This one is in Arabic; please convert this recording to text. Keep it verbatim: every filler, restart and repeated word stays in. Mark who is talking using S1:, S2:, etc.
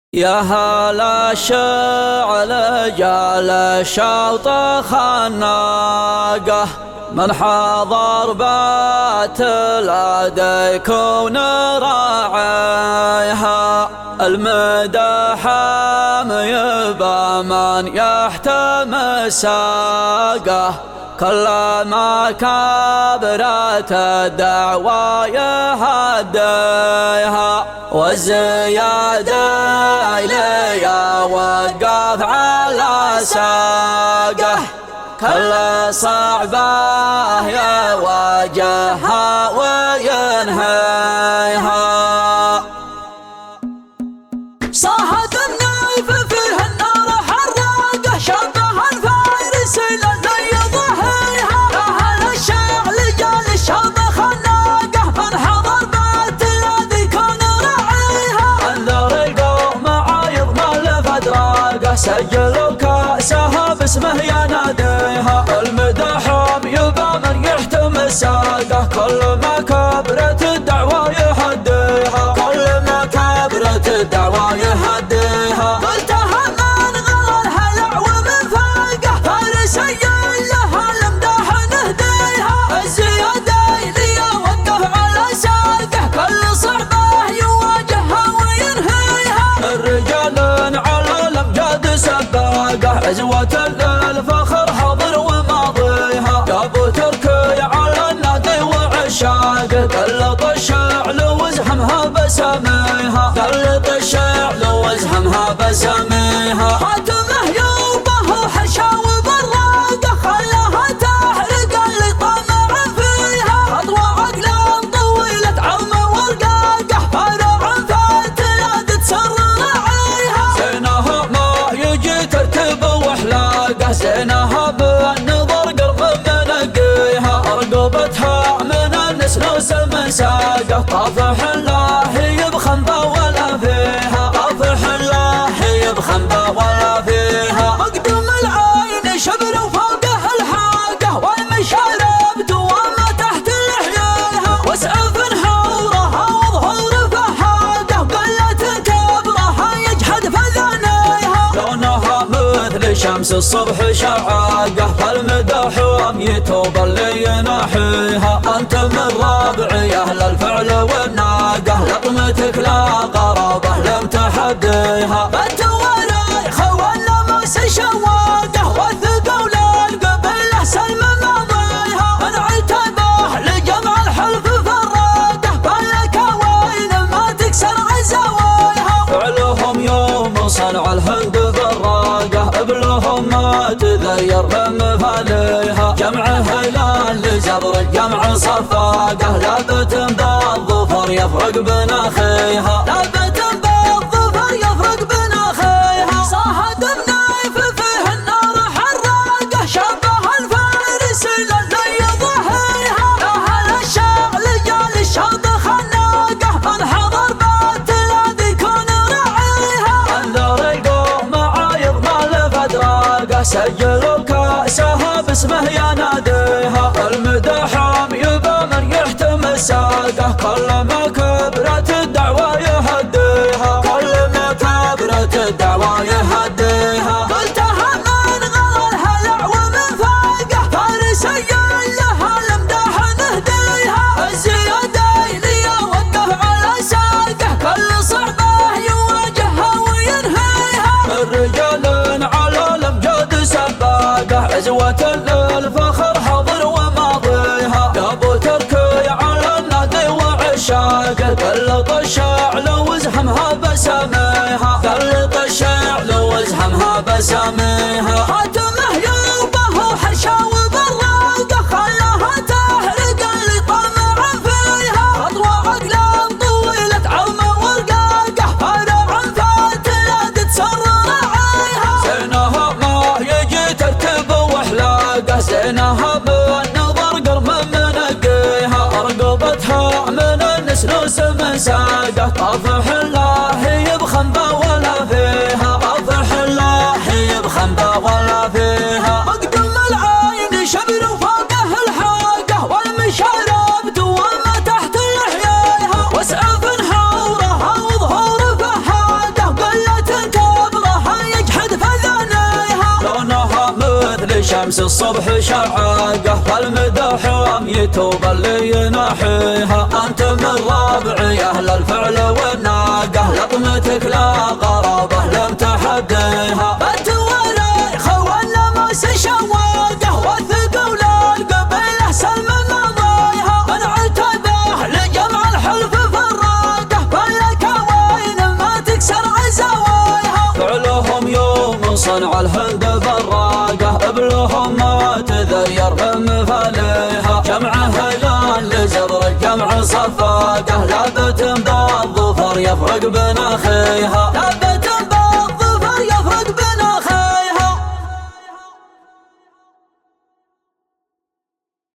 S1: يا هلا الشعل جال الشوط خناقه من حضر بات العدى يكون راعيها المدح يبى من يحتمي ساقه كلما كبرت الدعوى يهديها والزيادة إلي وقف على ساقه كل صعبة يواجهها وينهيها.
S2: صاحت النايف فيه النار حراقه شبه الفارس لزي ضحيها أهل الشعل جال الشوط خناقه من حضر بات الذي كان راعيها
S1: انذر القوم عايض مال فدراقه سجلوا كاسها باسمه يناديها المدحهم يبى من يحتمي ساقه كل ما كبرت الدعوى يهديها كل ما كبرت الدعوى يهديها.
S2: قلتها من غلا الهلع ومن فاقه فارسي لها المدح نهديها الزيادة لي وقف على ساقه كل صعبة يواجهها وينهيها.
S1: الرجال على الامجاد سباقه عزوة للفخر حاضر وماضيها يا ابو تركي على النادي وعشاقه قلط الشعل وازحمها بسميها قلط الشعل وازحمها بسميها.
S2: خاتمه يوبه وحشا وبراقه خلاها تحرق اللي طمع فيها خطوة عقلان طويلة عظمة ورقاقه فارع فاتلاد تسر راعيها
S1: زينها ما يجي ترتب واحلاقه زينها بالنظر قرب منقيها رقبتها من النسنوس من ساقه طافح الله يبخنبه ولا فيها طافح الله يبخنبه ولا فيها.
S2: مقدم العين شبر وفوقه الحاقه والمشارب وما تحت لحييها واسعف حورها وظهور فحاقه قلة كبرها يجحد فذنيها
S1: لونها مثل شمس الصبح شعاقه فالمدحوم يتوب اللي يناحيها انت من ربعي اهل الفعل والناقه لطمتك لا قرابه لم تحديها.
S2: بنت وراي خوالنا موس شواقه وثقوا للقبله سلم ماضيها من عتبه لجمع الحلف فراقه بالك وين ما تكسر عزوايها
S1: فعلهم يوم صنع الهند براقه ابلهم ما تذير بمفاليها جمع هلال لزبر جمع صفاقه لابت بالظفر يفرق بناخيها
S2: لابت بالظفر يفرق بناخيها. صاحت النايف فيه النار حراقه شبه الفارس لزي ضحيها اهل الشعل جال الشوط خناقه من حضر بات الذي كان راعيها
S1: انذر القوم عايض مال فدراقه سجلوا كاسها باسمه يناديها المدحهم يبى من يحتمي ساقه كل ما كبرت الدعوى يهديها كل ما كبرت الدعوى يهديها.
S2: قلتها من غلا الهلع ومن فاقه فارسي لها المدح نهديها الزيادة لي وقف على ساقه كل صعبة يواجهها وينهيها.
S1: الرجال على الامجاد سباقه عزوة للفخر حاضر وماضيها يا ابو تركي على النادي وعشاقه قلط الشعل وازحمها بسميها قلط الشعل وازحمها بسميها.
S2: خاتمه يوبه وحشا وبراقه خلاها تحرق اللي طمع فيها خطوة عقلان طويلة عظمة ورقاقه فارع فاتلاد تسر راعيها
S1: زينها ما يجي ترتب واحلاقه زينها بالنظر قرب منقيها رقبتها من النسنوس من ساقه طافح الله يبخنبه ولا فيها طافح الله يبخنبه ولا فيها.
S2: مقدم العين شبر وفوقه الحاقه والمشارب وما تحت لحييها واسعف حورها وظهور فحاقه قلة
S1: شمس الصبح شعاقه والمدحوم يتوب اللي ينحيها. أنت من ربعي أهل الفعل والناقة لطمتك لا غرابة لم تحديها.
S2: بنت ولي خوالنا موس شواقه والثقل القبيله سلم مضيها. من عتبه لجمع الحلف فراقه فلك وين ما تكسر عزوايها.
S1: فعلهم يوم صنع الهند براقه ابلهم ما تذير بمثاليها. جمع هلال لزبر الجمع صفاقه لابت بالظفر يفرق بين اخيها.